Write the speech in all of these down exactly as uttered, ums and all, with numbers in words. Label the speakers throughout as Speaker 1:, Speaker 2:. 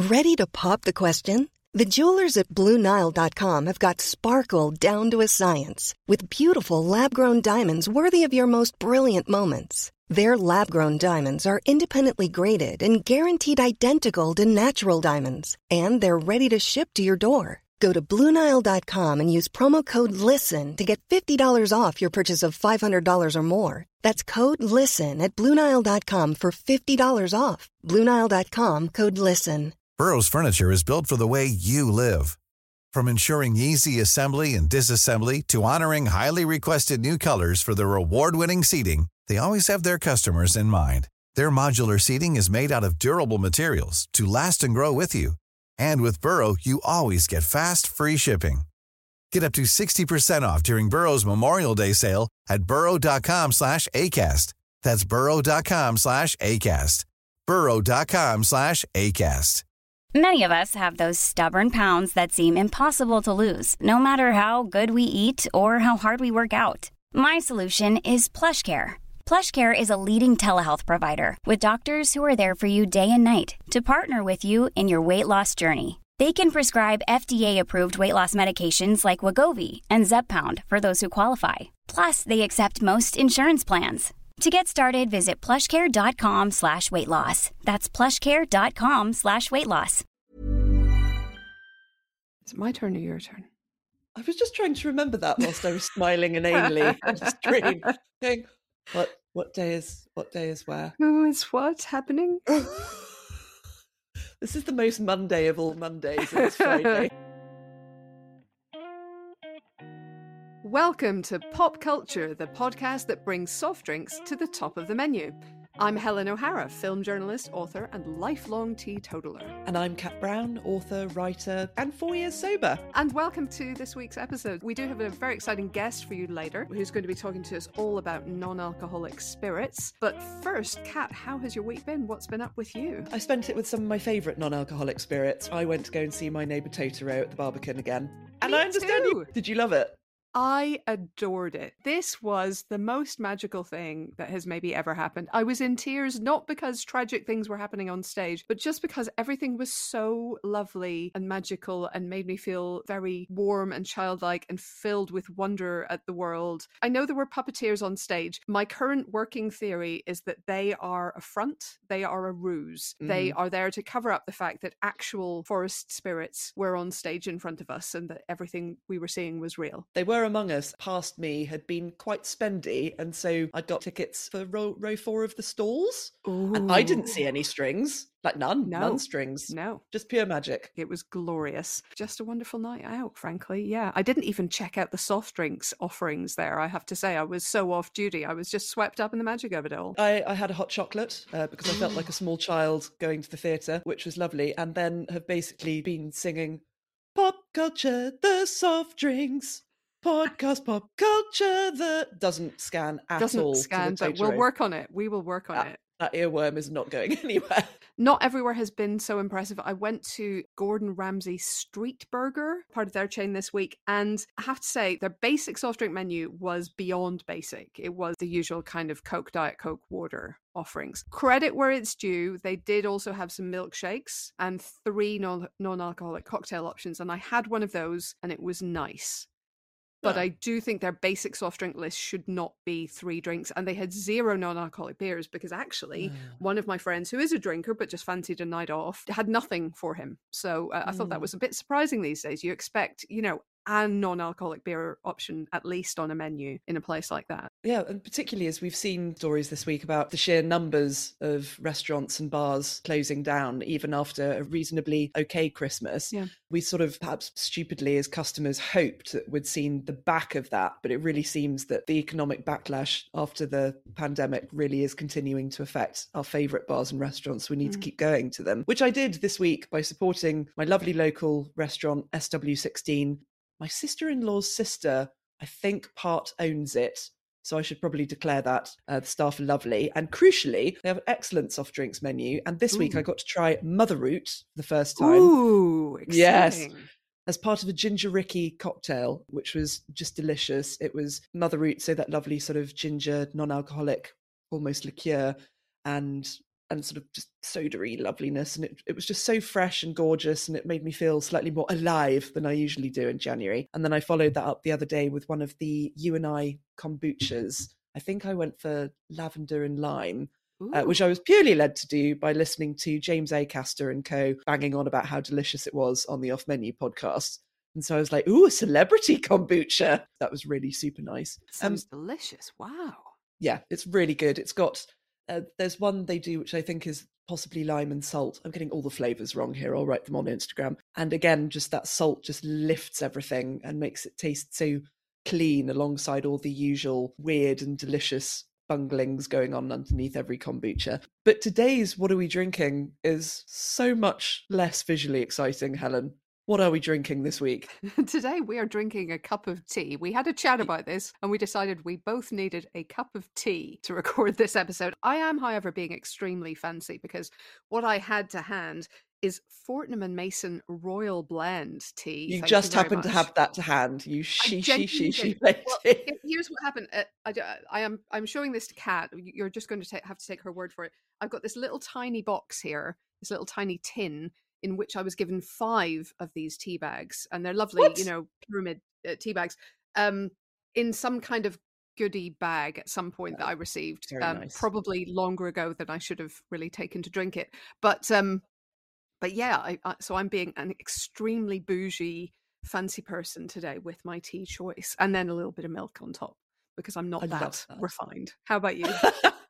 Speaker 1: Ready to pop the question? The jewelers at Blue Nile dot com have got sparkle down to a science with beautiful lab-grown diamonds worthy of your most brilliant moments. Their lab-grown diamonds are independently graded and guaranteed identical to natural diamonds, and they're ready to ship to your door. Go to Blue Nile dot com and use promo code LISTEN to get fifty dollars off your purchase of five hundred dollars or more. That's code LISTEN at Blue Nile dot com for fifty dollars off. Blue Nile dot com, code LISTEN.
Speaker 2: Burrow's furniture is built for the way you live. From ensuring easy assembly and disassembly to honoring highly requested new colors for their award-winning seating, they always have their customers in mind. Their modular seating is made out of durable materials to last and grow with you. And with Burrow, you always get fast, free shipping. Get up to sixty percent off during Burrow's Memorial Day sale at burrow dot com slash ACAST. That's burrow dot com slash ACAST. burrow dot com slash ACAST.
Speaker 3: Many of us have those stubborn pounds that seem impossible to lose, no matter how good we eat or how hard we work out. My solution is PlushCare. PlushCare is a leading telehealth provider with doctors who are there for you day and night to partner with you in your weight loss journey. They can prescribe F D A-approved weight loss medications like Wegovy and Zepbound for those who qualify. Plus, they accept most insurance plans. To get started, visit plushcare.com slash weight loss. That's plushcare.com slash weight loss.
Speaker 4: Is it my turn or your turn?
Speaker 5: I was just trying to remember that whilst I was smiling inanely on the screen. Going, what what day is what day is where?
Speaker 4: Who is what happening?
Speaker 5: This is the most Monday of all Mondays, and it's Friday.
Speaker 4: Welcome to Pop Culture, the podcast that brings soft drinks to the top of the menu. I'm Helen O'Hara, film journalist, author, and lifelong teetotaler.
Speaker 5: And I'm Kat Brown, author, writer, and four years sober.
Speaker 4: And welcome to this week's episode. We do have a very exciting guest for you later, who's going to be talking to us all about non-alcoholic spirits. But first, Kat, how has your week been? What's been up with you?
Speaker 5: I spent it with some of my favourite non-alcoholic spirits. I went to go and see My Neighbour Totoro at the Barbican again. And
Speaker 4: Me
Speaker 5: I understand
Speaker 4: too.
Speaker 5: you. Did you love it?
Speaker 4: I adored it. This was the most magical thing that has maybe ever happened. I was in tears, not because tragic things were happening on stage, but just because everything was so lovely and magical and made me feel very warm and childlike and filled with wonder at the world. I know there were puppeteers on stage. My current working theory is that they are a front. They are a ruse. Mm-hmm. They are there to cover up the fact that actual forest spirits were on stage in front of us and that everything we were seeing was real.
Speaker 5: They were among us. Past me had been quite spendy, and so I got tickets for row, row four of the stalls.
Speaker 4: Ooh.
Speaker 5: And I didn't see any strings, like none,
Speaker 4: no.
Speaker 5: none strings.
Speaker 4: No.
Speaker 5: Just pure magic.
Speaker 4: It was glorious. Just a wonderful night out, frankly. Yeah. I didn't even check out the soft drinks offerings there, I have to say. I was so off duty. I was just swept up in the magic of it all.
Speaker 5: I, I had a hot chocolate uh, because I felt like a small child going to the theatre, which was lovely, and then have basically been singing Pop Culture, the soft drinks. Podcast Pop Culture that doesn't scan at
Speaker 4: doesn't
Speaker 5: all.
Speaker 4: Scan, but we'll work on it. We will work on
Speaker 5: that,
Speaker 4: it.
Speaker 5: That earworm is not going anywhere.
Speaker 4: Not everywhere has been so impressive. I went to Gordon Ramsay Street Burger, part of their chain this week, and I have to say their basic soft drink menu was beyond basic. It was the usual kind of Coke, Diet Coke, water offerings. Credit where it's due, they did also have some milkshakes and three non- non-alcoholic cocktail options, and I had one of those and it was nice. But I do think their basic soft drink list should not be three drinks. And they had zero non-alcoholic beers because actually mm. one of my friends who is a drinker but just fancied a night off had nothing for him. So uh, I mm. thought that was a bit surprising these days. You expect, you know, a non-alcoholic beer option at least on a menu in a place like that.
Speaker 5: Yeah, and particularly as we've seen stories this week about the sheer numbers of restaurants and bars closing down even after a reasonably okay Christmas.
Speaker 4: Yeah.
Speaker 5: We sort of perhaps stupidly as customers hoped that we'd seen the back of that, but it really seems that the economic backlash after the pandemic really is continuing to affect our favourite bars and restaurants. We need mm. to keep going to them, which I did this week by supporting my lovely local restaurant S W sixteen. My sister-in-law's sister, I think, part owns it. So I should probably declare that. Uh, the staff are lovely. And crucially, they have an excellent soft drinks menu. And this Ooh. week I got to try Mother Root for the first time.
Speaker 4: Ooh, exciting.
Speaker 5: Yes. As part of a ginger Ricky cocktail, which was just delicious. It was Mother Root, so that lovely sort of ginger, non-alcoholic, almost liqueur, and and sort of just soda-y loveliness. And it, it was just so fresh and gorgeous, and it made me feel slightly more alive than I usually do in January. And then I followed that up the other day with one of the You and I kombuchas. I think I went for lavender and lime, uh, which I was purely led to do by listening to James Acaster and co banging on about how delicious it was on the Off Menu podcast. And so I was like, ooh, a celebrity kombucha. That was really super nice.
Speaker 4: Sounds um, delicious. Wow.
Speaker 5: Yeah, it's really good. It's got, uh, there's one they do, which I think is possibly lime and salt. I'm getting all the flavours wrong here. I'll write them on Instagram. And again, just that salt just lifts everything and makes it taste so clean alongside all the usual weird and delicious bunglings going on underneath every kombucha. But today's What Are We Drinking is so much less visually exciting, Helen. What are we drinking this week?
Speaker 4: Today we are drinking a cup of tea. We had a chat about this and we decided we both needed a cup of tea to record this episode. I am, however, being extremely fancy because what I had to hand is Fortnum and Mason Royal Blend tea.
Speaker 5: You
Speaker 4: Thank
Speaker 5: just
Speaker 4: you
Speaker 5: happen
Speaker 4: much.
Speaker 5: to have that to hand. You she she she she
Speaker 4: well, here's what happened. Uh, I, I am I'm showing this to Kat. You're just going to take, have to take her word for it. I've got this little tiny box here, this little tiny tin, in which I was given five of these tea bags, and they're lovely,
Speaker 5: what?
Speaker 4: you know, pyramid uh, tea bags, um, in some kind of goodie bag at some point oh, that I received, um, nice. Probably longer ago than I should have really taken to drink it. But um, but yeah, I, I, so I'm being an extremely bougie, fancy person today with my tea choice, and then a little bit of milk on top because I'm not that, that refined. How about you?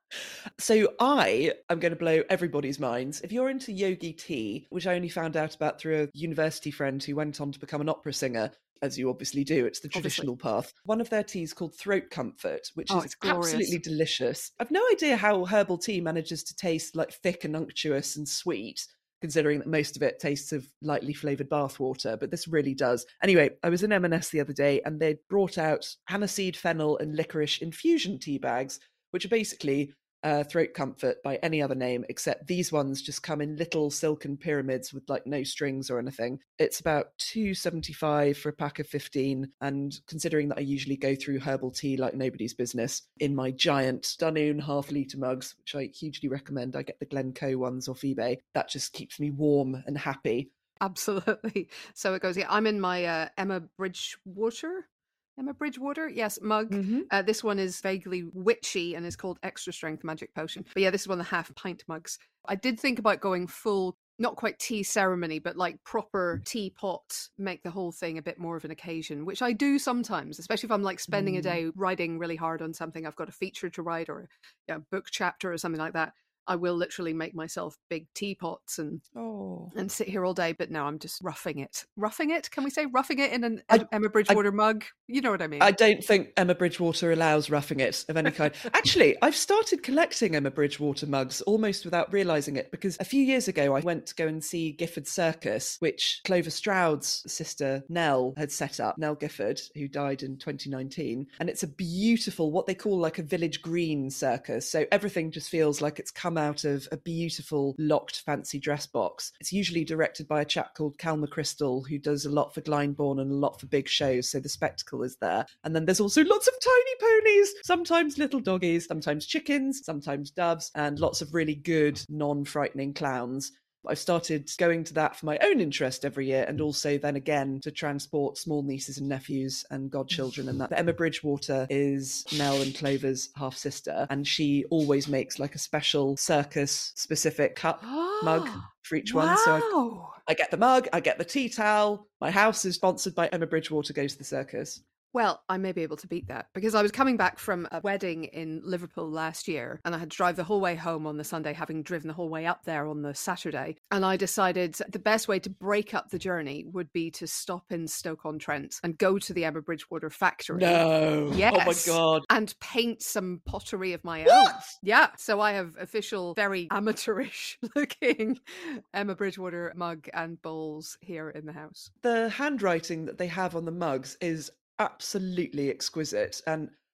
Speaker 5: So I am going to blow everybody's minds. If you're into yogi tea, which I only found out about through a university friend who went on to become an opera singer, as you obviously do, it's the traditional obviously. path. One of their teas called Throat Comfort, which oh, is absolutely delicious. I've no idea how herbal tea manages to taste like thick and unctuous and sweet, considering that most of it tastes of lightly flavoured bathwater, but this really does. Anyway, I was in M and S the other day and they brought out aniseed, fennel and licorice infusion tea bags, which are basically uh, Throat Comfort by any other name, except these ones just come in little silken pyramids with like no strings or anything. It's about two dollars seventy-five for a pack of fifteen, and considering that I usually go through herbal tea like nobody's business in my giant Dunoon half litre mugs, which I hugely recommend. I get the Glencoe ones off eBay. That just keeps me warm and happy.
Speaker 4: Absolutely. So it goes, yeah, I'm in my uh, Emma Bridgewater Emma Bridgewater, yes, mug. Mm-hmm. Uh, this one is vaguely witchy and is called Extra Strength Magic Potion. But yeah, this is one of the half pint mugs. I did think about going full, not quite tea ceremony, but like proper teapot, make the whole thing a bit more of an occasion, which I do sometimes, especially if I'm like spending mm. a day writing really hard on something. I've got a feature to write or a you know, book chapter or something like that. I will literally make myself big teapots and oh. and sit here all day. But no, I'm just roughing it. Roughing it? Can we say roughing it in an I, Emma Bridgewater I, mug? You know what I mean.
Speaker 5: I don't think Emma Bridgewater allows roughing it of any kind. Actually, I've started collecting Emma Bridgewater mugs almost without realising it, because a few years ago I went to go and see Gifford Circus, which Clover Stroud's sister Nell had set up, Nell Gifford, who died in twenty nineteen. And it's a beautiful, what they call like a village green circus. So everything just feels like it's come out of a beautiful locked fancy dress box. It's usually directed by a chap called Cal McChrystal, who does a lot for Glyndebourne and a lot for big shows, so the spectacle is there. And then there's also lots of tiny ponies, sometimes little doggies, sometimes chickens, sometimes doves, and lots of really good non-frightening clowns. I've started going to that for my own interest every year, and also then again to transport small nieces and nephews and godchildren and that. But Emma Bridgewater is Nell and Clover's half-sister, and she always makes like a special circus-specific cup mug for each
Speaker 4: wow.
Speaker 5: one. So I've, I get the mug, I get the tea towel. My house is sponsored by Emma Bridgewater Goes to the Circus.
Speaker 4: Well, I may be able to beat that, because I was coming back from a wedding in Liverpool last year and I had to drive the whole way home on the Sunday, having driven the whole way up there on the Saturday. And I decided the best way to break up the journey would be to stop in Stoke-on-Trent and go to the Emma Bridgewater factory.
Speaker 5: No.
Speaker 4: Yes.
Speaker 5: Oh my God.
Speaker 4: And paint some pottery of my
Speaker 5: what?
Speaker 4: own. Yeah. So I have official, very amateurish looking Emma Bridgewater mug and bowls here in the house.
Speaker 5: The handwriting that they have on the mugs is absolutely exquisite, and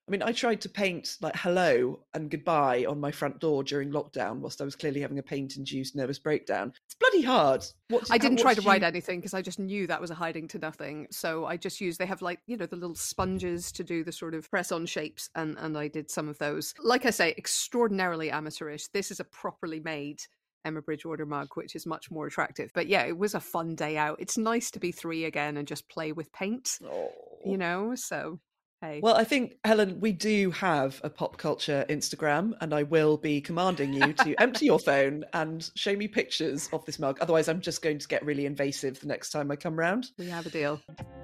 Speaker 5: I mean, I tried to paint like hello and goodbye on my front door during lockdown whilst I was clearly having a paint-induced nervous breakdown. It's bloody hard.
Speaker 4: What, I didn't how, try to did write you... anything because I just knew that was a hiding to nothing. So I just used, they have like, you know, the little sponges to do the sort of press-on shapes, and, and I did some of those. Like I say, extraordinarily amateurish. This is a properly made Emma Bridgewater mug, which is much more attractive. But yeah, it was a fun day out. It's nice to be three again and just play with paint, oh. you know, so... Hey.
Speaker 5: Well, I think, Helen, we do have a pop culture Instagram, and I will be commanding you to empty your phone and show me pictures of this mug. Otherwise, I'm just going to get really invasive the next time I come round.
Speaker 4: We have a deal.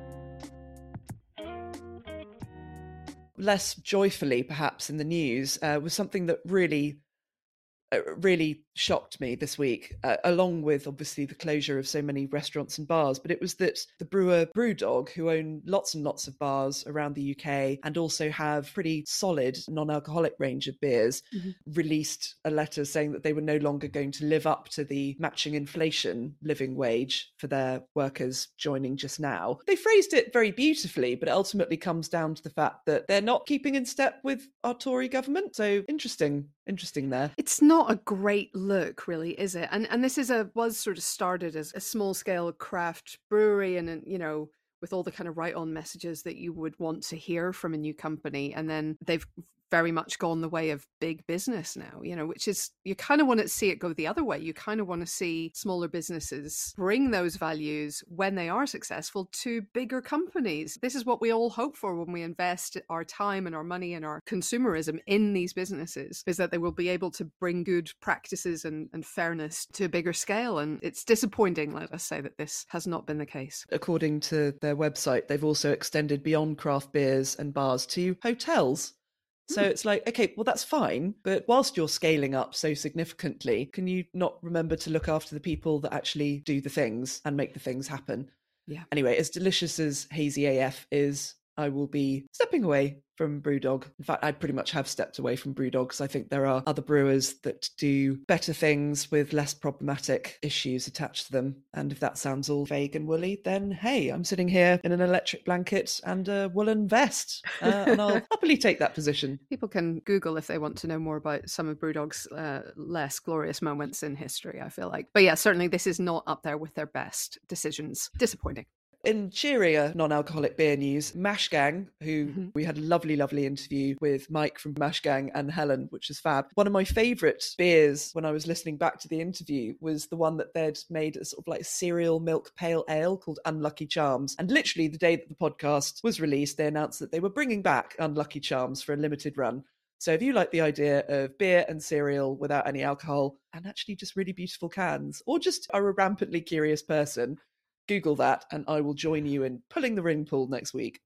Speaker 5: Less joyfully, perhaps, in the news, uh, was something that really, uh, really shocked me this week, uh, along with obviously the closure of so many restaurants and bars. But it was that the brewer Brewdog, who own lots and lots of bars around the U K and also have pretty solid non-alcoholic range of beers, mm-hmm. released a letter saying that they were no longer going to live up to the matching inflation living wage for their workers joining just now. They phrased it very beautifully, but it ultimately comes down to the fact that they're not keeping in step with our Tory government. So interesting, interesting there.
Speaker 4: It's not a great look, really, is it? And and this is a was sort of started as a small scale craft brewery, and you know, with all the kind of right on messages that you would want to hear from a new company, and then they've very much gone the way of big business now, you know, which is, you kind of want to see it go the other way. You kind of want to see smaller businesses bring those values when they are successful to bigger companies. This is what we all hope for when we invest our time and our money and our consumerism in these businesses, is that they will be able to bring good practices and, and fairness to a bigger scale. And it's disappointing, let us say, that this has not been the case.
Speaker 5: According to their website, they've also extended beyond craft beers and bars to hotels. So it's like, okay, well, that's fine. But whilst you're scaling up so significantly, can you not remember to look after the people that actually do the things and make the things happen?
Speaker 4: Yeah.
Speaker 5: Anyway, as delicious as Hazy A F is, I will be stepping away from Brewdog. In fact, I pretty much have stepped away from Brewdog because I think there are other brewers that do better things with less problematic issues attached to them. And if that sounds all vague and woolly, then hey, I'm sitting here in an electric blanket and a woolen vest, uh, and I'll happily take that position.
Speaker 4: People can Google if they want to know more about some of Brewdog's uh, less glorious moments in history, I feel like. But yeah, certainly this is not up there with their best decisions. Disappointing.
Speaker 5: In cheerier non-alcoholic beer news, Mash Gang, who mm-hmm. we had a lovely, lovely interview with Mike from Mash Gang and Helen, which was fab. One of my favourite beers when I was listening back to the interview was the one that they'd made a sort of like cereal milk pale ale called Unlucky Charms. And literally the day that the podcast was released, they announced that they were bringing back Unlucky Charms for a limited run. So if you like the idea of beer and cereal without any alcohol and actually just really beautiful cans, or just are a rampantly curious person, Google that and I will join you in pulling the ring pull next week.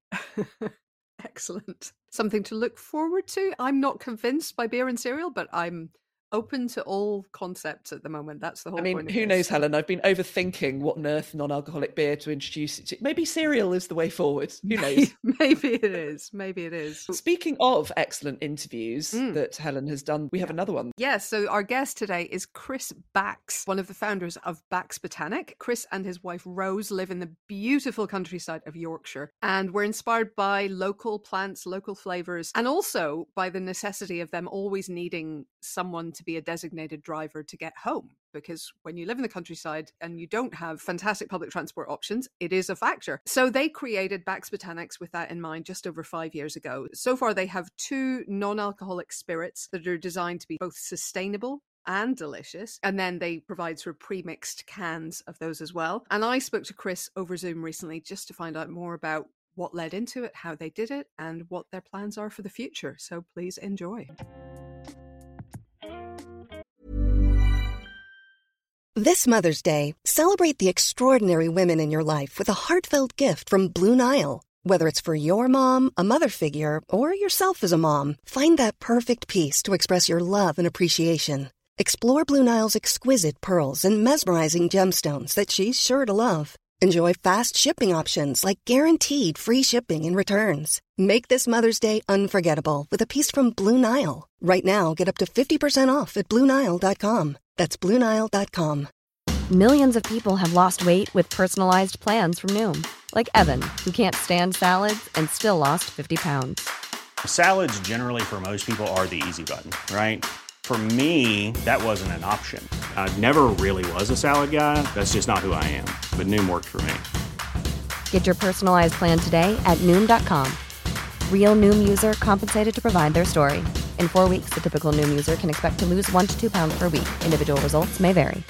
Speaker 4: Excellent. Something to look forward to. I'm not convinced by beer and cereal, but I'm open to all concepts at the moment. That's the whole
Speaker 5: I mean,
Speaker 4: point.
Speaker 5: Who knows, Helen? I've been overthinking what on earth non-alcoholic beer to introduce it to. Maybe cereal is the way forward. Who knows?
Speaker 4: Maybe it is. Maybe it is.
Speaker 5: Speaking of excellent interviews mm. that Helen has done, we have another one.
Speaker 4: Yes, yeah, so our guest today is Chris Bax, one of the founders of Bax Botanic. Chris and his wife Rose live in the beautiful countryside of Yorkshire, and we're inspired by local plants, local flavours, and also by the necessity of them always needing someone to be a designated driver to get home, because when you live in the countryside and you don't have fantastic public transport options, it is a factor. So they created Bax Botanics with that in mind just over five years ago. So far they have two non-alcoholic spirits that are designed to be both sustainable and delicious, and then they provide sort of pre-mixed cans of those as well. And I spoke to Chris over Zoom recently just to find out more about what led into it, how they did it, and what their plans are for the future. So please enjoy.
Speaker 1: This Mother's Day, celebrate the extraordinary women in your life with a heartfelt gift from Blue Nile. Whether it's for your mom, a mother figure, or yourself as a mom, find that perfect piece to express your love and appreciation. Explore Blue Nile's exquisite pearls and mesmerizing gemstones that she's sure to love. Enjoy fast shipping options like guaranteed free shipping and returns. Make this Mother's Day unforgettable with a piece from Blue Nile. Right now, get up to fifty percent off at Blue Nile dot com. That's Blue Nile dot com.
Speaker 6: Millions of people have lost weight with personalized plans from Noom. Like Evan, who can't stand salads and still lost fifty pounds.
Speaker 7: Salads generally for most people are the easy button, right? For me, that wasn't an option. I never really was a salad guy. That's just not who I am. But Noom worked for me.
Speaker 6: Get your personalized plan today at Noom dot com. Real Noom user compensated to provide their story. In four weeks, the typical Noom user can expect to lose one to two pounds per week. Individual results may vary.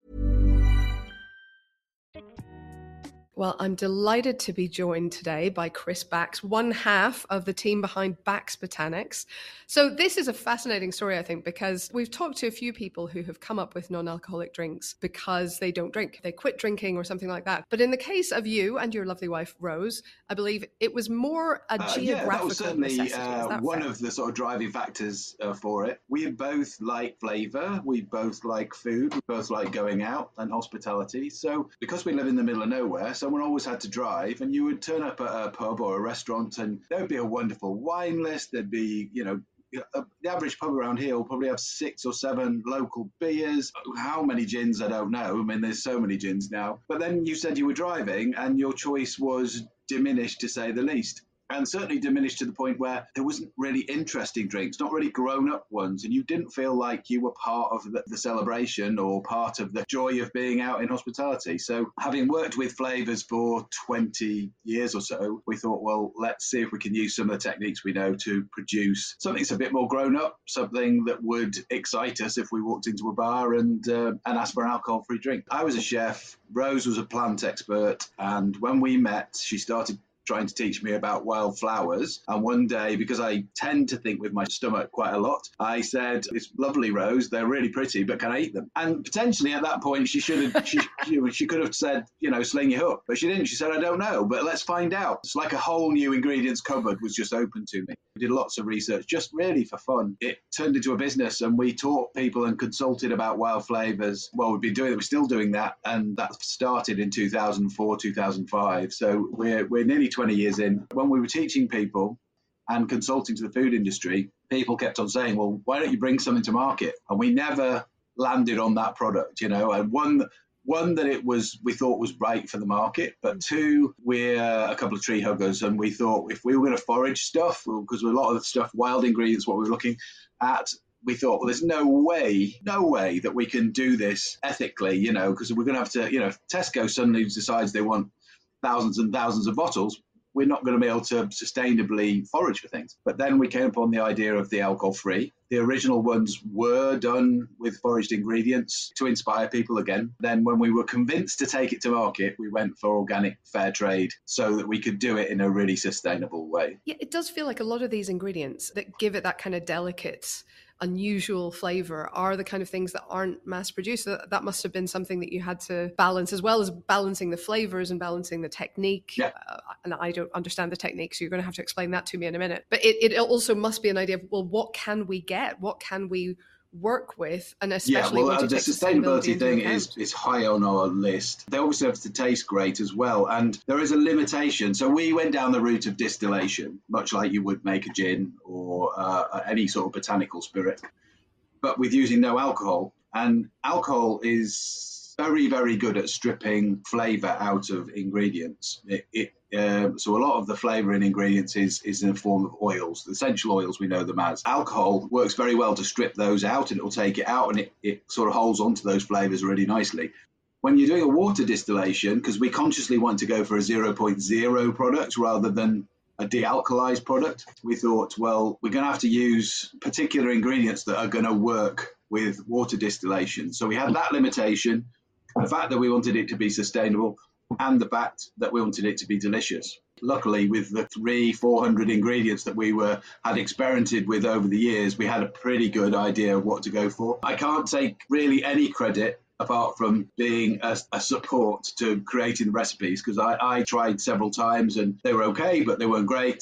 Speaker 4: Well, I'm delighted to be joined today by Chris Bax, one half of the team behind Bax Botanics. So this is a fascinating story, I think, because we've talked to a few people who have come up with non-alcoholic drinks because they don't drink. They quit drinking or something like that. But in the case of you and your lovely wife, Rose, I believe it was more a
Speaker 8: uh,
Speaker 4: geographical
Speaker 8: yeah, that was certainly
Speaker 4: necessity.
Speaker 8: uh, one
Speaker 4: fair?
Speaker 8: of the sort of driving factors uh, for it. We both like flavour, we both like food, we both like going out and hospitality. So because we live in the middle of nowhere, someone always had to drive, and you would turn up at a pub or a restaurant and there would be a wonderful wine list. There'd be, you know, Uh, the average pub around here will probably have six or seven local beers. How many gins, I don't know. I mean, there's so many gins now. But then you said you were driving and your choice was diminished, to say the least. And certainly diminished to the point where there wasn't really interesting drinks, not really grown-up ones, and you didn't feel like you were part of the, the celebration or part of the joy of being out in hospitality. So having worked with flavours for twenty years or so, we thought, well, let's see if we can use some of the techniques we know to produce something that's a bit more grown-up, something that would excite us if we walked into a bar and, uh, and asked for an alcohol-free drink. I was a chef, Rose was a plant expert, and when we met, she started trying to teach me about wildflowers. And one day, because I tend to think with my stomach quite a lot, I said, "It's lovely, Rose. They're really pretty, but can I eat them?" And potentially at that point, she should have, she, she could have said, you know, sling your hook. But she didn't. She said, "I don't know, but let's find out." It's like a whole new ingredients cupboard was just open to me. We did lots of research, just really for fun. It turned into a business, and we taught people and consulted about wild flavors. Well, we've been doing it. We're still doing that, and that started in two thousand four, two thousand five. So we're we're nearly twenty years in. When we were teaching people and consulting to the food industry, people kept on saying, "Well, why don't you bring something to market?" And we never landed on that product, you know. And one one that it was we thought was right for the market, but two, we're a couple of tree huggers, and we thought if we were going to forage stuff, because a lot of the stuff, wild ingredients, what we were looking at, we thought, well, there's no way, no way that we can do this ethically, you know, because we're going to have to, you know, if Tesco suddenly decides they want thousands and thousands of bottles, we're not going to be able to sustainably forage for things. But then we came upon the idea of the alcohol-free. The original ones were done with foraged ingredients to inspire people again. Then when we were convinced to take it to market, we went for organic fair trade so that we could do it in a really sustainable way.
Speaker 4: Yeah, it does feel like a lot of these ingredients that give it that kind of delicate, unusual flavor are the kind of things that aren't mass produced. So that must have been something that you had to balance, as well as balancing the flavors and balancing the technique.
Speaker 8: Yeah.
Speaker 4: Uh, and I don't understand the technique, so you're going to have to explain that to me in a minute. But it, it also must be an idea of, well, what can we get? What can we work with? And especially
Speaker 8: yeah, well,
Speaker 4: when you
Speaker 8: uh, the
Speaker 4: take
Speaker 8: sustainability
Speaker 4: sustainability
Speaker 8: thing
Speaker 4: into
Speaker 8: is,
Speaker 4: account.
Speaker 8: is high on our list. They obviously have to taste great as well, and there is a limitation. So we went down the route of distillation, much like you would make a gin or uh, any sort of botanical spirit, but with using no alcohol. And alcohol is very, very good at stripping flavour out of ingredients. It, it Um, so a lot of the flavour in ingredients is, is in the form of oils, the essential oils we know them as. Alcohol works very well to strip those out, and it will take it out, and it, it sort of holds onto those flavours really nicely. When you're doing a water distillation, because we consciously want to go for a zero point zero product rather than a de-alkalized product, we thought, well, we're going to have to use particular ingredients that are going to work with water distillation. So we had that limitation, the fact that we wanted it to be sustainable, and the fact that we wanted it to be delicious. Luckily, with the three, four hundred ingredients that we were had experimented with over the years, we had a pretty good idea of what to go for. I can't take really any credit apart from being a, a support to creating the recipes, because I, I tried several times and they were okay, but they weren't great.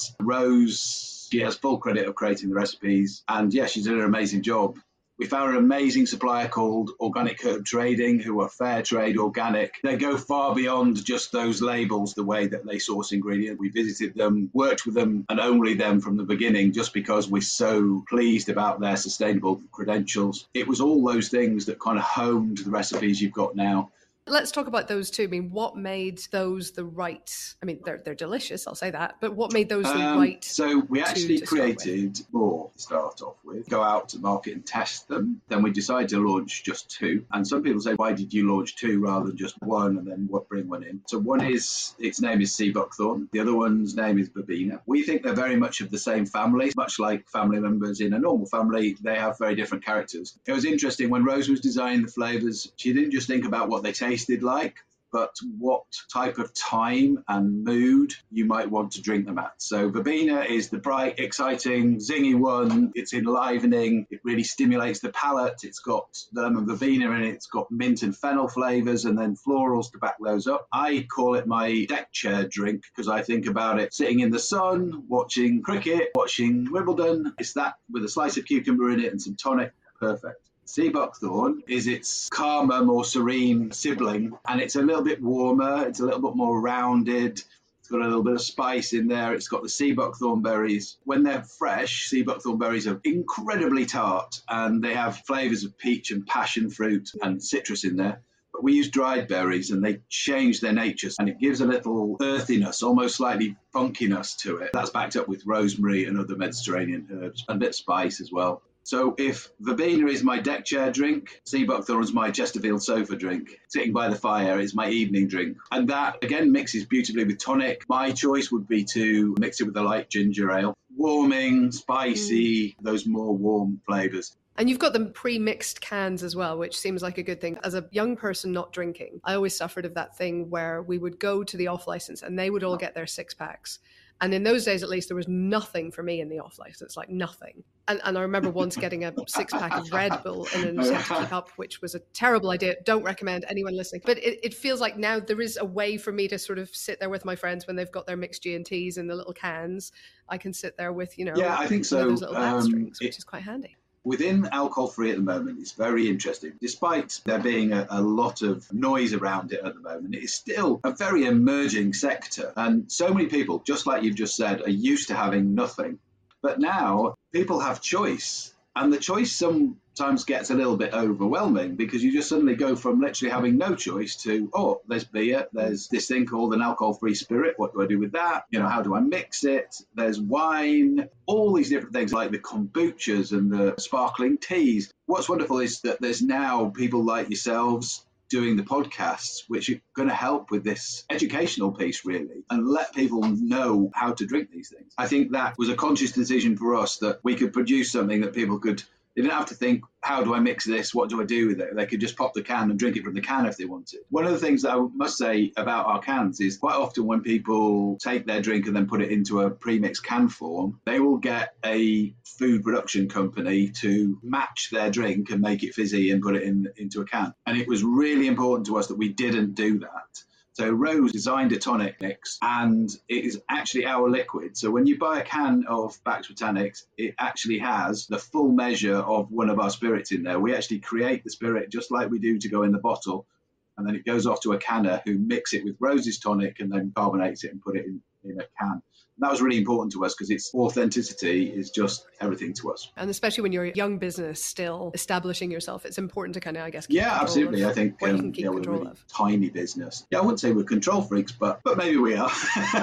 Speaker 8: Rose, she has full credit of creating the recipes, and yeah, she did an amazing job. We found an amazing supplier called Organic Herb Trading, who are fair trade organic. They go far beyond just those labels, the way that they source ingredients. We visited them, worked with them, and only them from the beginning, just because we're so pleased about their sustainable credentials. It was all those things that kind of honed the recipes you've got now.
Speaker 4: Let's talk about those two. I mean, what made those the right? I mean, they're they're delicious, I'll say that. But what made those the
Speaker 8: Um,
Speaker 4: right?
Speaker 8: So we actually
Speaker 4: to start with?
Speaker 8: created more to start off with, go out to market and test them. Then we decided to launch just two. And some people say, why did you launch two rather than just one and then what bring one in? So one is, its name is Sea Buckthorn. The other one's name is Verbena. We think they're very much of the same family, much like family members in a normal family. They have very different characters. It was interesting when Rose was designing the flavors, she didn't just think about what they tasted like, but what type of time and mood you might want to drink them at. So Verbena is the bright, exciting, zingy one. It's enlivening. It really stimulates the palate. It's got lemon verbena in it. It's got mint and fennel flavors and then florals to back those up. I call it my deck chair drink because I think about it sitting in the sun, watching cricket, watching Wimbledon. It's that with a slice of cucumber in it and some tonic. Perfect. Sea Buckthorn is its calmer, more serene sibling, and it's a little bit warmer, it's a little bit more rounded, it's got a little bit of spice in there, it's got the sea buckthorn berries. When they're fresh, sea buckthorn berries are incredibly tart, and they have flavours of peach and passion fruit and citrus in there. But we use dried berries, and they change their natures, and it gives a little earthiness, almost slightly funkiness to it. That's backed up with rosemary and other Mediterranean herbs, and a bit of spice as well. So if Verbena is my deck chair drink, Sea Buckthorn is my Chesterfield sofa drink. Sitting by the fire is my evening drink. And that, again, mixes beautifully with tonic. My choice would be to mix it with a light ginger ale. Warming, spicy, mm. those more warm flavours.
Speaker 4: And you've got them pre-mixed cans as well, which seems like a good thing. As a young person not drinking, I always suffered of that thing where we would go to the off-license and they would all get their six-packs. And in those days, at least, there was nothing for me in the off-license, like nothing. And, and I remember once getting a six-pack of Red Bull in an attempt to keep up, which was a terrible idea. Don't recommend anyone listening. But it, it feels like now there is a way for me to sort of sit there with my friends when they've got their mixed G and T's in the little cans. I can sit there with, you know,
Speaker 8: yeah, I think so.
Speaker 4: those little
Speaker 8: um,
Speaker 4: strings, which
Speaker 8: it,
Speaker 4: is quite handy.
Speaker 8: Within alcohol-free at the moment, it's very interesting. Despite there being a, a lot of noise around it at the moment, it is still a very emerging sector. And so many people, just like you've just said, are used to having nothing. But now people have choice. And the choice sometimes gets a little bit overwhelming because you just suddenly go from literally having no choice to, oh, there's beer, there's this thing called an alcohol-free spirit. What do I do with that? You know, how do I mix it? There's wine, all these different things like the kombuchas and the sparkling teas. What's wonderful is that there's now people like yourselves doing the podcasts, which are going to help with this educational piece, really, and let people know how to drink these things. I think that was a conscious decision for us that we could produce something that people could, they didn't have to think, how do I mix this? What do I do with it? They could just pop the can and drink it from the can if they wanted. One of the things that I must say about our cans is quite often when people take their drink and then put it into a pre-mixed can form, they will get a food production company to match their drink and make it fizzy and put it in into a can. And it was really important to us that we didn't do that. So Rose designed a tonic mix, and it is actually our liquid. So when you buy a can of Bax Botanics, it actually has the full measure of one of our spirits in there. We actually create the spirit just like we do to go in the bottle, and then it goes off to a canner who mix it with Rose's tonic and then carbonates it and put it in, in a can. That was really important to us because its authenticity is just everything to us.
Speaker 4: And especially when you're a young business still establishing yourself, it's important to kind of, I guess, keep
Speaker 8: yeah, absolutely. I think
Speaker 4: what
Speaker 8: um,
Speaker 4: you can keep
Speaker 8: yeah, we're a
Speaker 4: control
Speaker 8: really
Speaker 4: of.
Speaker 8: Tiny business. Yeah, I wouldn't say we're control freaks, but but maybe we are.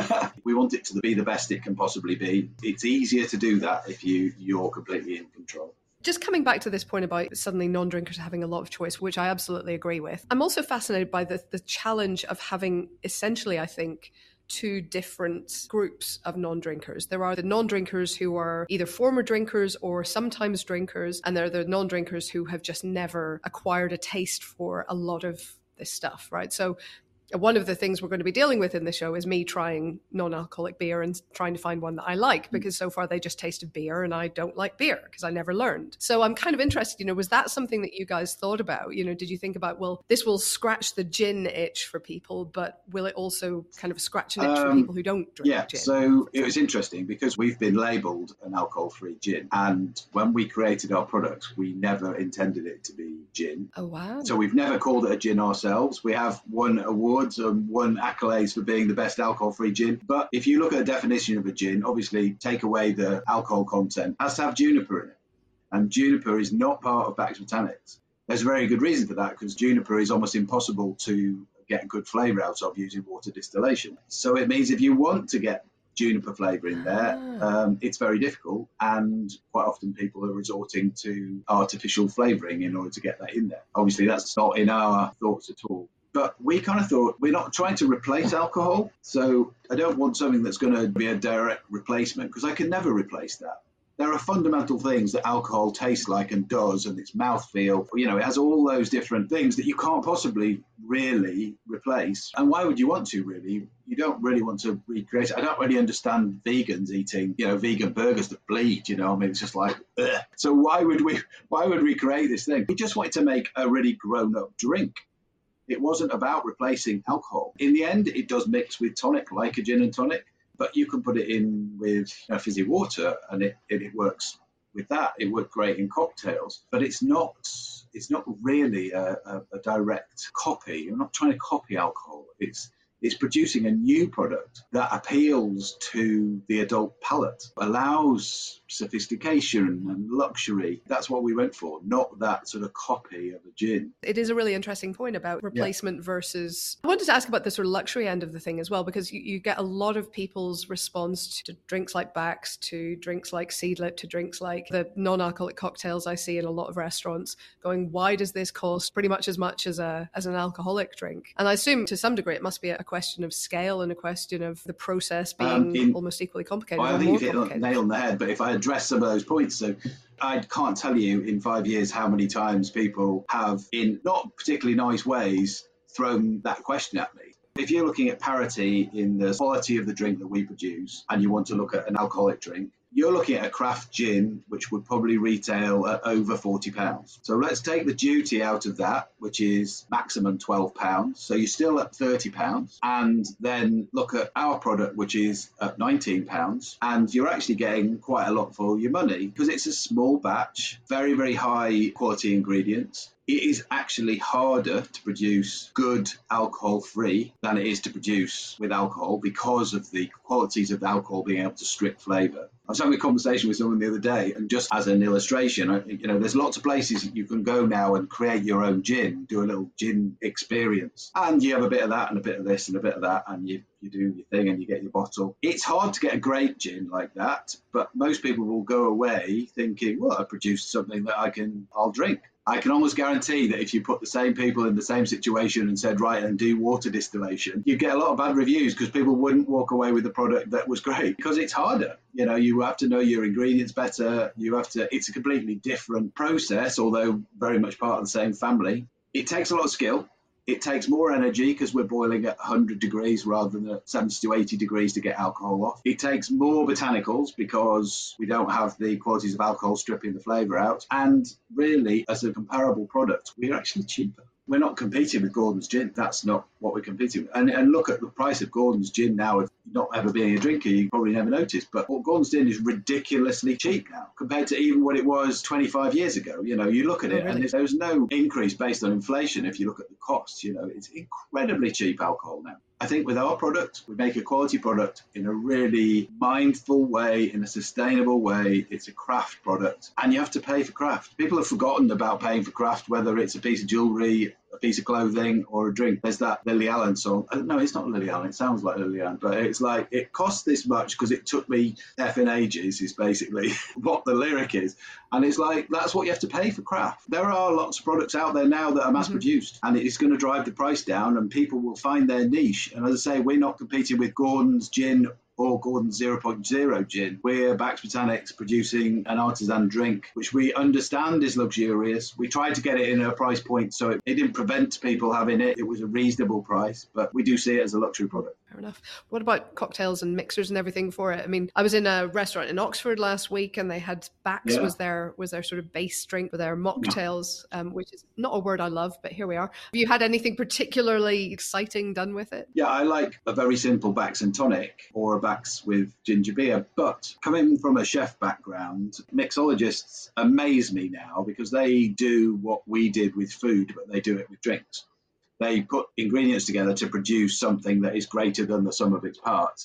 Speaker 8: We want it to be the best it can possibly be. It's easier to do that if you you're completely in control.
Speaker 4: Just coming back to this point about suddenly non-drinkers having a lot of choice, which I absolutely agree with. I'm also fascinated by the, the challenge of having essentially, I think, two different groups of non-drinkers. There are the non-drinkers who are either former drinkers or sometimes drinkers, and there are the non-drinkers who have just never acquired a taste for a lot of this stuff, right? So one of the things we're going to be dealing with in the show is me trying non-alcoholic beer and trying to find one that I like, because so far they just tasted beer and I don't like beer because I never learned. So I'm kind of interested, you know, was that something that you guys thought about? You know, did you think about, well, this will scratch the gin itch for people, but will it also kind of scratch an itch um, for people who don't drink
Speaker 8: yeah,
Speaker 4: gin?
Speaker 8: Yeah, so it was interesting because we've been labelled an alcohol-free gin. And when we created our product, we never intended it to be gin.
Speaker 4: Oh, wow.
Speaker 8: So we've never called it a gin ourselves. We have won awards and won accolades for being the best alcohol-free gin. But if you look at the definition of a gin, obviously take away the alcohol content, it has to have juniper in it. And juniper is not part of Bax Botanics. There's a very good reason for that, because juniper is almost impossible to get good flavour out of using water distillation. So it means if you want to get juniper flavour in there, um, it's very difficult, and quite often people are resorting to artificial flavouring in order to get that in there. Obviously, that's not in our thoughts at all. But we kind of thought, we're not trying to replace alcohol, so I don't want something that's going to be a direct replacement, because I can never replace that. There are fundamental things that alcohol tastes like and does, and its mouthfeel, you know, it has all those different things that you can't possibly really replace. And why would you want to, really? You don't really want to recreate it. I don't really understand vegans eating, you know, vegan burgers that bleed, you know, I mean, it's just like, ugh. So why would we, why would we create this thing? We just wanted to make a really grown-up drink. It wasn't about replacing alcohol. In the end, it does mix with tonic, like a gin and tonic. But you can put it in with you know, fizzy water, and it, it it works with that. It worked great in cocktails, but it's not it's not really a, a, a direct copy. You're not trying to copy alcohol. It's it's producing a new product that appeals to the adult palate, allows sophistication and luxury. That's what we went for, not that sort of copy of a gin.
Speaker 4: It is a really interesting point about replacement yeah. versus... I wanted to ask about the sort of luxury end of the thing as well, because you, you get a lot of people's response to drinks like Bax, to drinks like Seedlip, to drinks like the non-alcoholic cocktails I see in a lot of restaurants, going, why does this cost pretty much as much as a as an alcoholic drink? And I assume to some degree it must be a question of scale and a question of the process being um, in, almost equally complicated.
Speaker 8: Well, I think you hit the nail on the head, but if I address some of those points, so I can't tell you in five years how many times people have, in not particularly nice ways, thrown that question at me. If you're looking at parity in the quality of the drink that we produce, and you want to look at an alcoholic drink, you're looking at a craft gin, which would probably retail at over forty pounds. So let's take the duty out of that, which is maximum twelve pounds. So you're still at thirty pounds. And then look at our product, which is at nineteen pounds. And you're actually getting quite a lot for your money, because it's a small batch, very, very high quality ingredients. It is actually harder to produce good alcohol-free than it is to produce with alcohol, because of the qualities of the alcohol being able to strip flavour. I was having a conversation with someone the other day, and just as an illustration, I, you know, there's lots of places that you can go now and create your own gin, do a little gin experience. And you have a bit of that and a bit of this and a bit of that, and you, you do your thing and you get your bottle. It's hard to get a great gin like that, but most people will go away thinking, well, I produced something that I can, I'll drink. I can almost guarantee that if you put the same people in the same situation and said, right, and do water distillation, you get a lot of bad reviews, because people wouldn't walk away with a product that was great, because it's harder. You know, you have to know your ingredients better. You have to, it's a completely different process, although very much part of the same family. It takes a lot of skill. It takes more energy, because we're boiling at one hundred degrees rather than at seventy to eighty degrees to get alcohol off. It takes more botanicals, because we don't have the qualities of alcohol stripping the flavour out. And really, as a comparable product, we're actually cheaper. We're not competing with Gordon's Gin. That's not what we're competing with. And, and look at the price of Gordon's Gin now. If not ever being a drinker, you probably never noticed. But well, Gordon's Gin is ridiculously cheap now compared to even what it was twenty-five years ago. You know, you look at
Speaker 4: oh,
Speaker 8: it,
Speaker 4: really?
Speaker 8: and there's no increase based on inflation if you look at the costs. You know, it's incredibly cheap alcohol now. I think with our product, we make a quality product in a really mindful way, in a sustainable way. It's a craft product, and you have to pay for craft. People have forgotten about paying for craft, whether it's a piece of jewellery, a piece of clothing, or a drink. There's that Lily Allen song. No, it's not Lily Allen. It sounds like Lily Allen, but it's like, it costs this much because it took me effing ages, is basically what the lyric is. And it's like, that's what you have to pay for craft. There are lots of products out there now that are mass produced, mm-hmm. and it's going to drive the price down, and people will find their niche. And as I say, we're not competing with Gordon's Gin or Gordon's zero point zero gin. We're Bax Botanics producing an artisan drink, which we understand is luxurious. We tried to get it in a price point so it, it didn't prevent people having it. It was a reasonable price, but we do see it as a luxury product.
Speaker 4: Fair enough. What about cocktails and mixers and everything for it? I mean, I was in a restaurant in Oxford last week, and they had Bax yeah. was their was their sort of base drink for their mocktails, yeah. um, which is not a word I love, but here we are. Have you had anything particularly exciting done with it?
Speaker 8: Yeah, I like a very simple Bax and tonic, or a Bax with ginger beer. But coming from a chef background, mixologists amaze me now, because they do what we did with food, but they do it with drinks. They put ingredients together to produce something that is greater than the sum of its parts.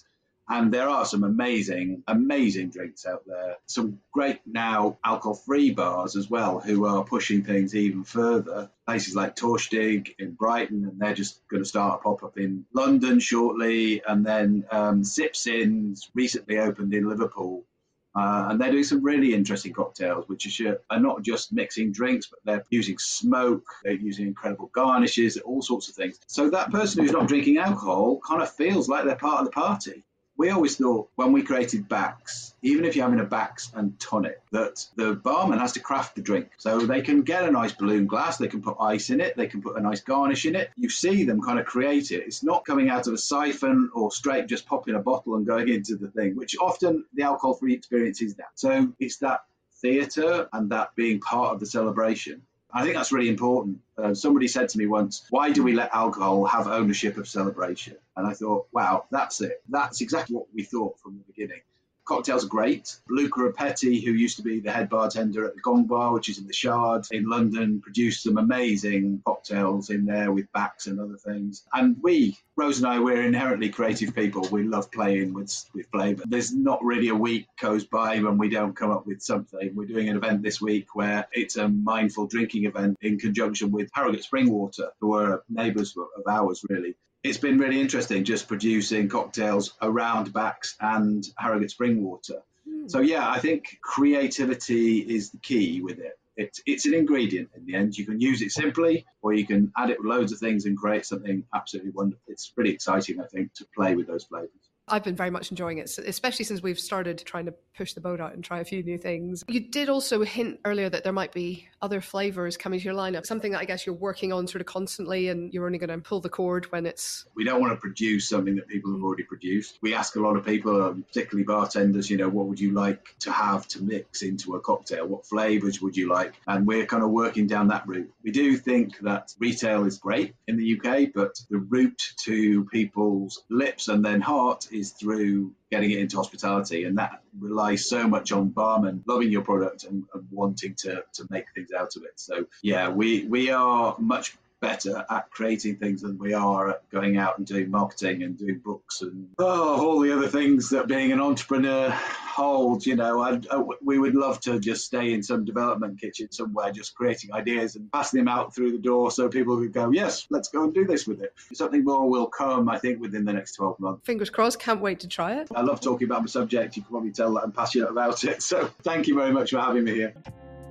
Speaker 8: And there are some amazing, amazing drinks out there. Some great now alcohol-free bars as well who are pushing things even further. Places like Torstig in Brighton, and they're just going to start a pop-up in London shortly. And then um, Sipsins recently opened in Liverpool. Uh, and they're doing some really interesting cocktails, which are, are not just mixing drinks, but they're using smoke, they're using incredible garnishes, all sorts of things. So that person who's not drinking alcohol kind of feels like they're part of the party. We always thought when we created Bax, even if you're having a Bax and tonic, that the barman has to craft the drink. So they can get a nice balloon glass, they can put ice in it, they can put a nice garnish in it. You see them kind of create it. It's not coming out of a siphon or straight just popping a bottle and going into the thing, which often the alcohol-free experience is that. So it's that theatre and that being part of the celebration. I think that's really important. Uh, somebody said to me once, why do we let alcohol have ownership of celebration? And I thought, wow, that's it. That's exactly what we thought from the beginning. Cocktails are great. Luca Rapetti, who used to be the head bartender at the Gong Bar, which is in the Shard in London, produced some amazing cocktails in there with Bax and other things. And we, Rose and I, we're inherently creative people. We love playing with, with flavour. There's not really a week goes by when we don't come up with something. We're doing an event this week where it's a mindful drinking event in conjunction with Harrogate Springwater, who are neighbours of ours, really. It's been really interesting just producing cocktails around Bax and Harrogate Springwater. Mm. So, yeah, I think creativity is the key with it. It's, it's an ingredient in the end. You can use it simply, or you can add it with loads of things and create something absolutely wonderful. It's really exciting, I think, to play with those flavours.
Speaker 4: I've been very much enjoying it, especially since we've started trying to push the boat out and try a few new things. You did also hint earlier that there might be other flavours coming to your lineup, something that I guess you're working on sort of constantly, and you're only going to pull the cord when it's...
Speaker 8: We don't want to produce something that people have already produced. We ask a lot of people, um, particularly bartenders, you know, what would you like to have to mix into a cocktail? What flavours would you like? And we're kind of working down that route. We do think that retail is great in the U K, but the route to people's lips and then heart is is through getting it into hospitality, and that relies so much on barmen loving your product and, and wanting to to make things out of it. So yeah, we we are much better at creating things than we are at going out and doing marketing and doing books and oh, all the other things that being an entrepreneur holds. You know, I, I, we would love to just stay in some development kitchen somewhere, just creating ideas and passing them out through the door so people could go, yes, let's go and do this with it. Something more will come, I think, within the next twelve months.
Speaker 4: Fingers crossed. Can't wait to try it.
Speaker 8: I love talking about my subject. You can probably tell that I'm passionate about it. So thank you very much for having me here.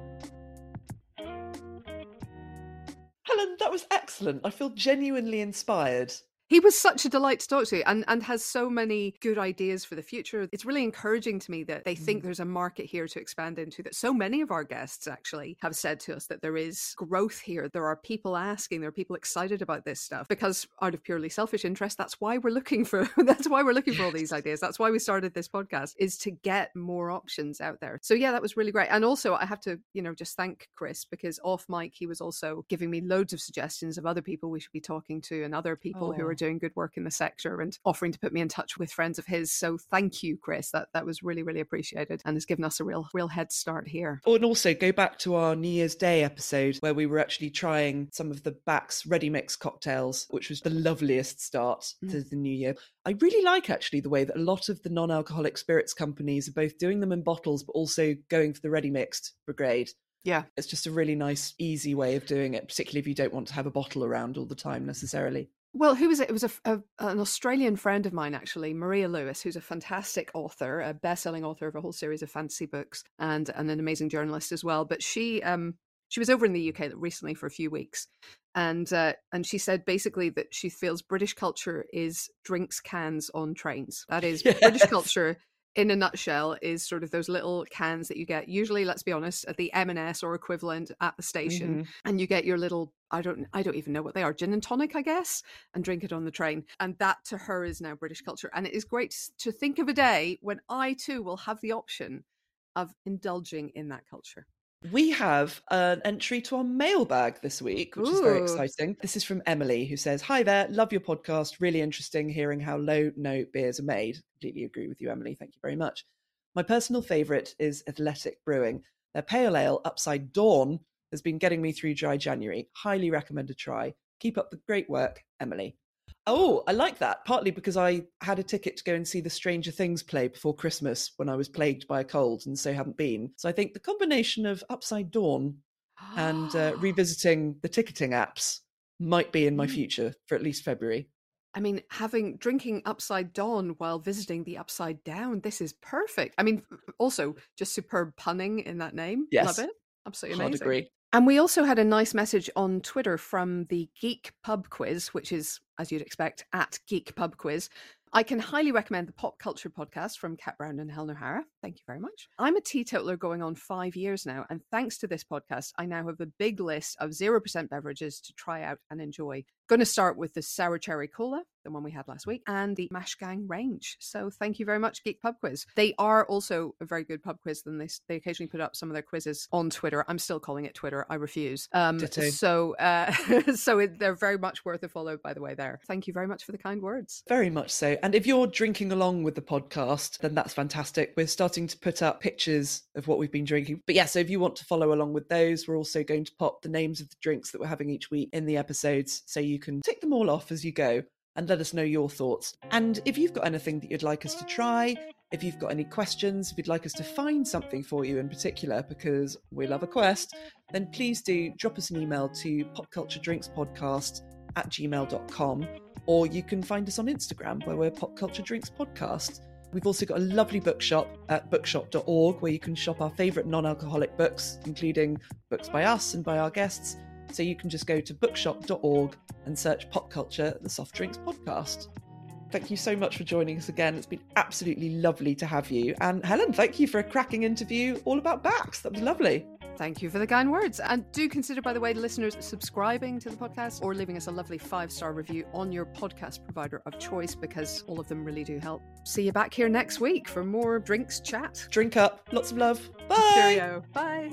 Speaker 5: Helen, that was excellent. I feel genuinely inspired.
Speaker 4: He was such a delight to talk to, and, and has so many good ideas for the future. It's really encouraging to me that they think there's a market here to expand into, that so many of our guests actually have said to us that there is growth here. There are people asking, there are people excited about this stuff, because out of purely selfish interest, that's why we're looking for, that's why we're looking for all these ideas. That's why we started this podcast, is to get more options out there. So yeah, that was really great. And also I have to, you know, just thank Chris, because off mic, he was also giving me loads of suggestions of other people we should be talking to and other people oh. who are doing good work in the sector, and offering to put me in touch with friends of his. So thank you, Chris. That that was really, really appreciated, and has given us a real, real head start here.
Speaker 5: Oh, and also go back to our New Year's Day episode where we were actually trying some of the Bax ready mix cocktails, which was the loveliest start mm. to the new year. I really like actually the way that a lot of the non-alcoholic spirits companies are both doing them in bottles, but also going for the ready mixed brigade.
Speaker 4: Yeah.
Speaker 5: It's just a really nice, easy way of doing it, particularly if you don't want to have a bottle around all the time necessarily.
Speaker 4: Well, who was it? It was a, a, an Australian friend of mine, actually, Maria Lewis, who's a fantastic author, a best-selling author of a whole series of fantasy books, and, and an amazing journalist as well. But she um, she was over in the U K recently for a few weeks, and uh, and she said basically that she feels British culture is drinks cans on trains. That is yes. British culture. In a nutshell, is sort of those little cans that you get, usually, let's be honest, at the M and S or equivalent at the station, mm-hmm. and you get your little, I don't I don't even know what they are, gin and tonic, I guess, and drink it on the train. And that to her is now British culture. And it is great to think of a day when I too will have the option of indulging in that culture.
Speaker 5: We have an entry to our mailbag this week, which Ooh. is very exciting. This is from Emily, who says, hi there, love your podcast. Really interesting hearing how low-note beers are made. Completely agree with you, Emily. Thank you very much. My personal favourite is Athletic Brewing. Their pale ale, Upside Dawn, has been getting me through dry January. Highly recommend a try. Keep up the great work, Emily. Oh, I like that. Partly because I had a ticket to go and see the Stranger Things play before Christmas when I was plagued by a cold and so haven't been. So I think the combination of Upside Dawn and uh, revisiting the ticketing apps might be in my future for at least February.
Speaker 4: I mean, having drinking Upside Dawn while visiting the Upside Down, this is perfect. I mean, also just superb punning in that name.
Speaker 5: Yes.
Speaker 4: Love it. Absolutely
Speaker 5: Hard
Speaker 4: amazing.
Speaker 5: agree.
Speaker 4: And we also had a nice message on Twitter from the Geek Pub Quiz, which is, as you'd expect, at Geek Pub Quiz. I can highly recommend the Pop Culture Podcast from Kat Brown and Helen O'Hara. Thank you very much. I'm a teetotaler going on five years now, and thanks to this podcast, I now have a big list of zero percent beverages to try out and enjoy. Going to start with the Sour Cherry Cola, the one we had last week, and the Mash Gang range. So thank you very much, Geek Pub Quiz. They are also a very good pub quiz, and they, they occasionally put up some of their quizzes on Twitter. I'm still calling it Twitter. I refuse. Um, so uh, so it, they're very much worth a follow, by the way, there. Thank you very much for the kind words.
Speaker 5: Very much so. And if you're drinking along with the podcast, then that's fantastic. We're starting to put up pictures of what we've been drinking. But yeah, so if you want to follow along with those, we're also going to pop the names of the drinks that we're having each week in the episodes, so you can tick them all off as you go and let us know your thoughts. And if you've got anything that you'd like us to try, if you've got any questions, if you'd like us to find something for you in particular, because we love a quest, then please do drop us an email to popculturedrinkspodcast at gmail dot com. Or you can find us on Instagram, where we're Pop Culture Drinks Podcast. We've also got a lovely bookshop at bookshop dot org, where you can shop our favourite non-alcoholic books, including books by us and by our guests. So you can just go to bookshop dot org and search Pop Culture, the Soft Drinks Podcast. Thank you so much for joining us again. It's been absolutely lovely to have you. And Helen, thank you for a cracking interview all about backs. That was lovely.
Speaker 4: Thank you for the kind words. And do consider, by the way, listeners, subscribing to the podcast or leaving us a lovely five-star review on your podcast provider of choice, because all of them really do help. See you back here next week for more drinks chat.
Speaker 5: Drink up. Lots of love. Bye.
Speaker 4: Cheerio. Bye.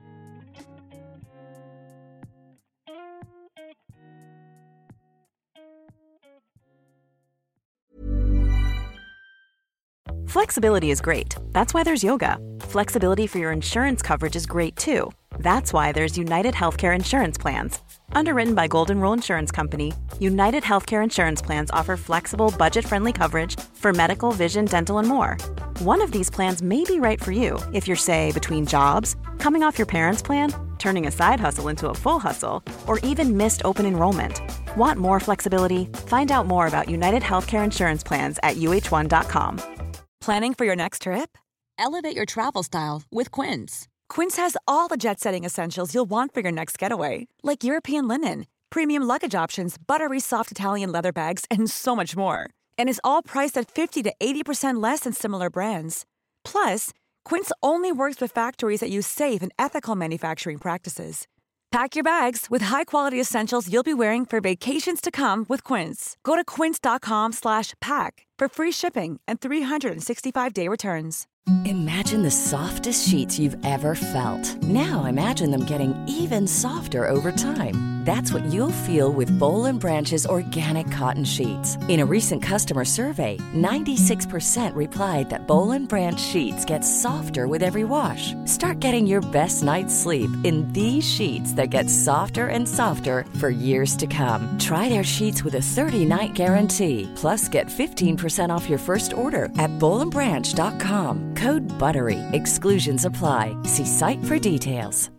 Speaker 9: Flexibility is great. That's why there's yoga. Flexibility for your insurance coverage is great too. That's why there's United Healthcare Insurance Plans. Underwritten by Golden Rule Insurance Company, United Healthcare Insurance Plans offer flexible, budget-friendly coverage for medical, vision, dental, and more. One of these plans may be right for you if you're, say, between jobs, coming off your parents' plan, turning a side hustle into a full hustle, or even missed open enrollment. Want more flexibility? Find out more about United Healthcare Insurance Plans at U H one dot com.
Speaker 10: Planning for your next trip? Elevate your travel style with Quince. Quince has all the jet-setting essentials you'll want for your next getaway, like European linen, premium luggage options, buttery soft Italian leather bags, and so much more. And is all priced at fifty to eighty percent less than similar brands. Plus, Quince only works with factories that use safe and ethical manufacturing practices. Pack your bags with high-quality essentials you'll be wearing for vacations to come with Quince. Go to quince dot com slash pack for free shipping and three sixty-five day returns.
Speaker 11: Imagine the softest sheets you've ever felt. Now imagine them getting even softer over time. That's what you'll feel with Boll and Branch's organic cotton sheets. In a recent customer survey, ninety-six percent replied that Boll and Branch sheets get softer with every wash. Start getting your best night's sleep in these sheets that get softer and softer for years to come. Try their sheets with a thirty-night guarantee. Plus, get fifteen percent off your first order at boll and branch dot com. Code BUTTERY. Exclusions apply. See site for details.